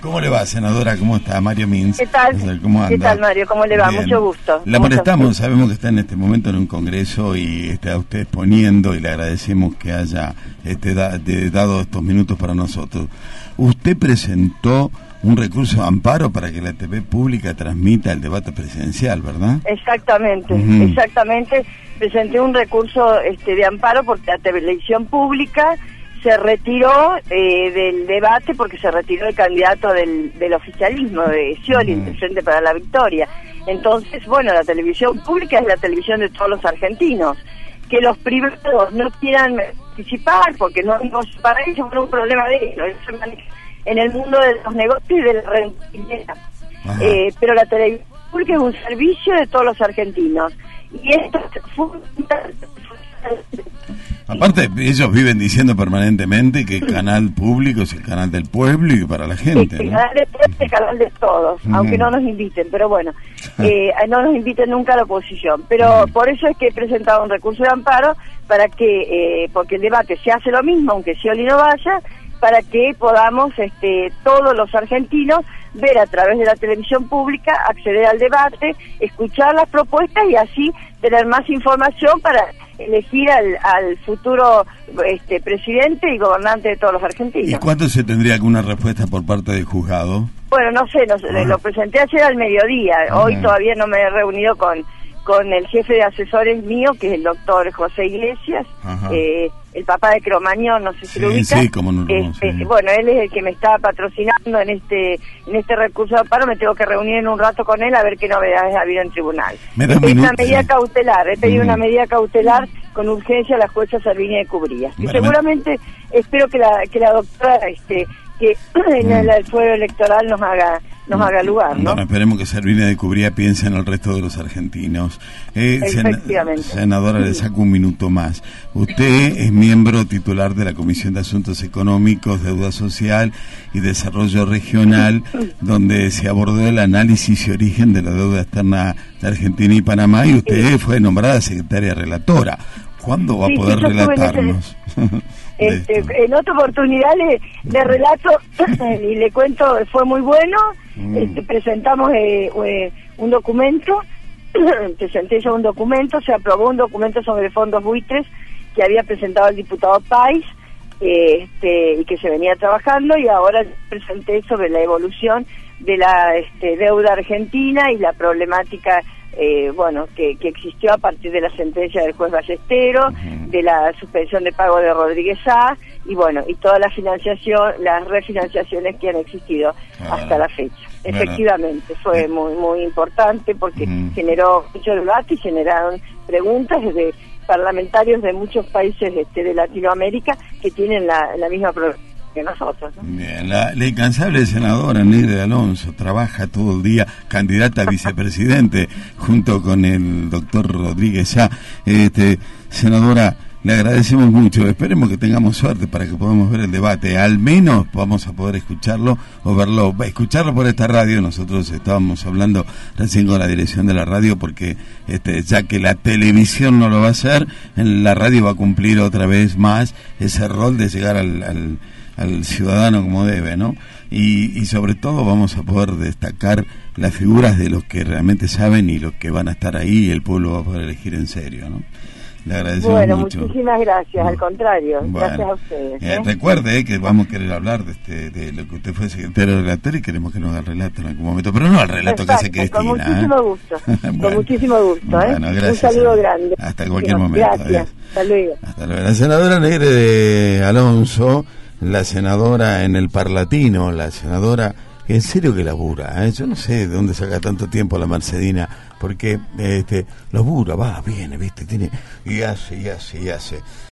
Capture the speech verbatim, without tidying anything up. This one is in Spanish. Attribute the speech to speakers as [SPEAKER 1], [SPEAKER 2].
[SPEAKER 1] ¿Cómo le va, senadora? ¿Cómo está? Mario Mins.
[SPEAKER 2] ¿Qué tal?
[SPEAKER 1] ¿Cómo anda?
[SPEAKER 2] ¿Qué tal, Mario? ¿Cómo le va?
[SPEAKER 1] Bien.
[SPEAKER 2] Mucho gusto.
[SPEAKER 1] La
[SPEAKER 2] Mucho
[SPEAKER 1] molestamos,
[SPEAKER 2] gusto.
[SPEAKER 1] sabemos que está en este momento en un congreso y está usted exponiendo y le agradecemos que haya este, da, de, dado estos minutos para nosotros. Usted presentó un recurso de amparo para que la T V pública transmita el debate presidencial, ¿verdad?
[SPEAKER 2] Exactamente,
[SPEAKER 1] Uh-huh.
[SPEAKER 2] exactamente. Presenté un recurso este, de amparo porque la televisión pública se retiró eh, del debate porque se retiró el candidato del, del oficialismo, de Scioli, uh-huh. del Frente para la Victoria. Entonces, bueno, la televisión pública es la televisión de todos los argentinos. Que los privados no quieran participar porque no, no para ellos no es un problema de ellos, en el mundo de los negocios y de la rentabilidad. Eh, pero la televisión pública es un servicio de todos los argentinos. Y esto fue...
[SPEAKER 1] Aparte, ellos viven diciendo permanentemente que el canal público es el canal del pueblo y para la gente,
[SPEAKER 2] El
[SPEAKER 1] ¿no?
[SPEAKER 2] canal del pueblo es el canal de todos, mm. aunque no nos inviten, pero bueno, eh, no nos inviten nunca a la oposición. Pero mm. por eso es que he presentado un recurso de amparo para que, eh, porque el debate se hace lo mismo, aunque Scioli no vaya, para que podamos, este, todos los argentinos, ver a través de la televisión pública, acceder al debate, escuchar las propuestas y así tener más información para elegir al, al futuro este, presidente y gobernante de todos los argentinos.
[SPEAKER 1] ¿Y cuándo se tendría alguna respuesta por parte del juzgado?
[SPEAKER 2] Bueno, no sé, no, ah. lo presenté ayer al mediodía, ah. hoy todavía no me he reunido con, con el jefe de asesores mío, que es el doctor José Iglesias, eh, el papá de Cromañón, no sé si
[SPEAKER 1] sí,
[SPEAKER 2] lo ubica.
[SPEAKER 1] Sí, cómo no,
[SPEAKER 2] este,
[SPEAKER 1] sí.
[SPEAKER 2] Bueno, él es el que me está patrocinando en este en este recurso de amparo, me tengo que reunir en un rato con él a ver qué novedades ha habido en tribunal.
[SPEAKER 1] Me da
[SPEAKER 2] es
[SPEAKER 1] minuto,
[SPEAKER 2] una medida
[SPEAKER 1] sí.
[SPEAKER 2] cautelar, he pedido
[SPEAKER 1] mm.
[SPEAKER 2] una medida cautelar con urgencia a la jueza Servinia de Cubrías. Y
[SPEAKER 1] bueno,
[SPEAKER 2] seguramente me... espero que la que la doctora este que en el, el fuero electoral nos haga nos haga lugar, ¿no?
[SPEAKER 1] Bueno, esperemos que Servinia de Cubría piense en el resto de los argentinos. Eh,
[SPEAKER 2] Efectivamente.
[SPEAKER 1] Sen senadora, le saco un minuto más. Usted es miembro titular de la Comisión de Asuntos Económicos, Deuda Social y Desarrollo Regional, donde se abordó el análisis y origen de la deuda externa de Argentina y Panamá, y usted sí. fue nombrada secretaria relatora. ¿Cuándo va sí, a poder relatarnos?
[SPEAKER 2] Este, en otra oportunidad le, le relato y le cuento, fue muy bueno, mm. este, presentamos eh, eh, un documento, presenté yo un documento, se aprobó un documento sobre fondos buitres que había presentado el diputado País eh, este, y que se venía trabajando, y ahora presenté sobre la evolución de la este, deuda argentina y la problemática Eh, bueno, que, que existió a partir de la sentencia del juez Ballestero, uh-huh. de la suspensión de pago de Rodríguez A, y bueno, y toda la financiación, las refinanciaciones que han existido uh-huh. hasta la fecha. Bueno. Efectivamente, fue uh-huh. muy muy importante porque uh-huh. generó mucho debate y generaron preguntas desde parlamentarios de muchos países este, de Latinoamérica que tienen la, la misma problemática que nosotros, ¿no?
[SPEAKER 1] Bien, la, la incansable senadora Neide Alonso trabaja todo el día, candidata a vicepresidente junto con el doctor Rodríguez A. Este, senadora, le agradecemos mucho, esperemos que tengamos suerte para que podamos ver el debate, al menos vamos a poder escucharlo o verlo, escucharlo por esta radio. Nosotros estábamos hablando recién con la dirección de la radio porque este, ya que la televisión no lo va a hacer, la radio va a cumplir otra vez más ese rol de llegar al, al al ciudadano como debe, ¿no? Y, y sobre todo vamos a poder destacar las figuras de los que realmente saben y los que van a estar ahí, y el pueblo va a poder elegir en serio, ¿no? Le agradecemos
[SPEAKER 2] bueno,
[SPEAKER 1] mucho.
[SPEAKER 2] Bueno, muchísimas gracias, no. al contrario,
[SPEAKER 1] bueno,
[SPEAKER 2] gracias a ustedes. ¿eh?
[SPEAKER 1] Eh, recuerde eh, que vamos a querer hablar de este de lo que usted fue secretario relator y queremos que nos haga el relato en algún momento, pero no el relato Exacto, que hace Cristina.
[SPEAKER 2] Con muchísimo
[SPEAKER 1] ¿eh?
[SPEAKER 2] gusto,
[SPEAKER 1] bueno,
[SPEAKER 2] con muchísimo gusto.
[SPEAKER 1] Bueno,
[SPEAKER 2] ¿eh?
[SPEAKER 1] gracias,
[SPEAKER 2] un saludo grande.
[SPEAKER 1] Hasta cualquier
[SPEAKER 2] Dios,
[SPEAKER 1] momento.
[SPEAKER 2] Gracias,
[SPEAKER 1] Adiós.
[SPEAKER 2] hasta luego.
[SPEAKER 1] Hasta luego. La senadora Neide de Alonso, la senadora en el Parlatino, la senadora en serio que labura, ¿eh? Yo no sé de dónde saca tanto tiempo la Marcedina, porque este labura, va, viene, viste, tiene, y hace, y hace, y hace.